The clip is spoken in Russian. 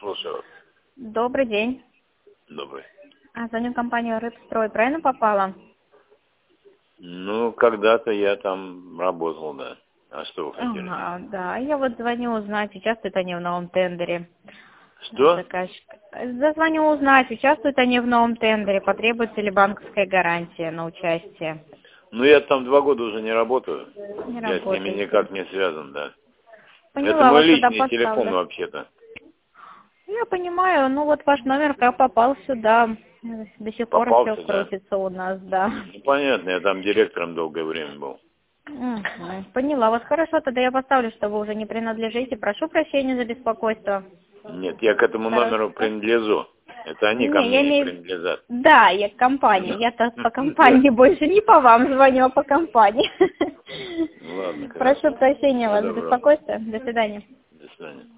слушаю вас. Добрый день. Добрый. Звоню в компанию «Рыбстрой». Правильно попала? Ну, когда-то я там работал, да. А что вы хотели? Ага, да. Я вот звоню узнать, участвуют они в новом тендере. Что? Заказчик. Зазвоню узнать, участвуют они в новом тендере, потребуется ли банковская гарантия на участие. Ну, я там 2 года уже не работаю. Не Я с ними работаете. никак не связан, да. Это Поняла, мой вас туда личный телефон поставлю. вообще-то. Я понимаю, ну вот ваш номер как попал сюда. До сих пор еще Попался, да? крутится у нас, да. Ну, понятно, я там директором долгое время был. Мгм. Поняла вас. Хорошо, тогда я поставлю, что вы уже не принадлежите. Прошу прощения за беспокойство. Нет, я к этому Хорошо. номеру принадлежу. Это они ко Не, я мне и имею... принадлежат. Да, я к компании. Я-то по Да. компании больше не по вам звоню, а по компании. Ну, ладно, Прошу хорошо. прощения Всего вас за доброго. беспокойство. До свидания. До свидания.